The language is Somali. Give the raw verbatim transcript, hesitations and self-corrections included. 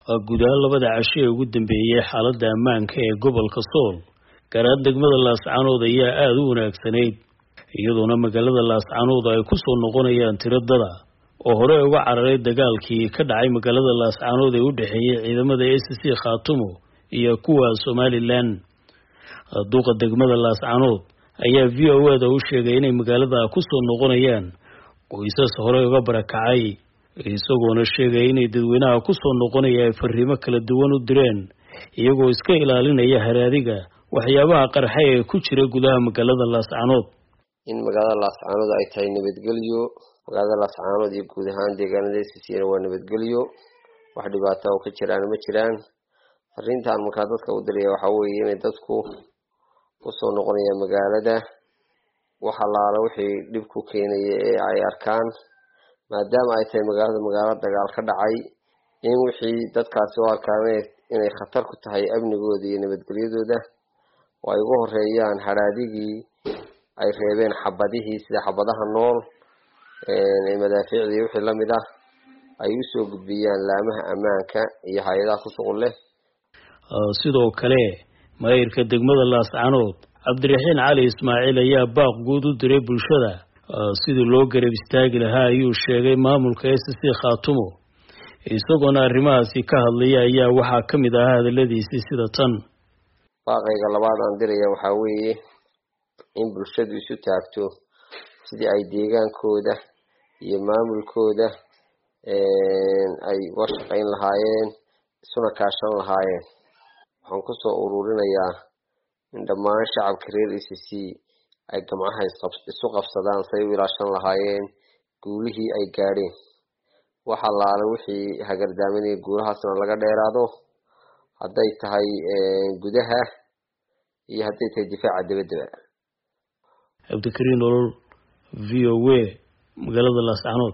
guud ahaan labada casho ee ugu dambeeyay xaaladda ammaanka ee gobolka Sool garaad degmada Laascaanood ayaa aad u wanaagsanayd iyadoona magaalada Laascaanood ay ku soo noqonayaan tiradada oo hore uga cararay dagaalkii ka dhacay magaalada Laascaanood ee u dhaxeeyay ciidamada S C Khaatumo iyo kuwa Somaliland. Duqa degmada Laascaanood ayaa V O A da u sheegay inay magaalada ku soo noqonayaan qoysas hore uga barakacay isagoona sheegay inay dadweynaha ku soo noqonaya ay fariimo kala duwan u direen iyagoo iska ilaalinaya haraadiga waxyaabaha qarxay ee ku jira gudaha magaalada Laascaanood. in magaalada Laascaanood ay tahay nabadgelyo, magaalada Laascaanood iyo guud ahaan deegaanada S C waa nabadgelyo, wax dhibaato oo ka jiraan ma jiraan. Arrintan marka dadka u diray waxa weeye inay dadku ku soo noqonayaan magaalada waxa laala wixii dhib ku keenay ee ay arkaan maadaama ay tahay magaalada magaalo dagaal ka dhacay in wixii dadkaasi oo arkaan inay khatar ku tahay amnigooda iyo nabadgelyadooda oo ay ugu horeeyaan haraadigii ay reebeen xabadihii sida xabadaha nool ee madaafiicda wixii la mid ah ay u soo gudbiyaan laamaha ammaanka iyo hay'adaha ku soo leh. sidoo kale maayirka degmada Laascaanood Cabdiraxiin Cali Ismaaciil ayaa baaq guud u diray bulshada sidii loo garab istaagi lahaa ayuu sheegay maamulka S C Khaatumo isagoona arrimahaasi ka hadlaya ayaa waxaa ka mid ah hadaladiisii sida tan. baaqayga labaad aan diraya waxa weeye in bulshadu isu taagto sidii ay deegaankooda iyo maamulkooda ay uga shaqayn lahaayeen isuna kaashan lahaayeen. waxaan ku soo ururinayaa in dhammaan shacabka reer S C ay gamcaha isu qabsadaan say u ilaashan lahaayeen guulihii ay gaadheen. waxa laala wixii hagardaaminaya guulahaasna laga dheeraado hadday tahay gudaha iyo hadday tahay difaaca dibadda. Abdikariin Olol V O A magaalada Laascaanood.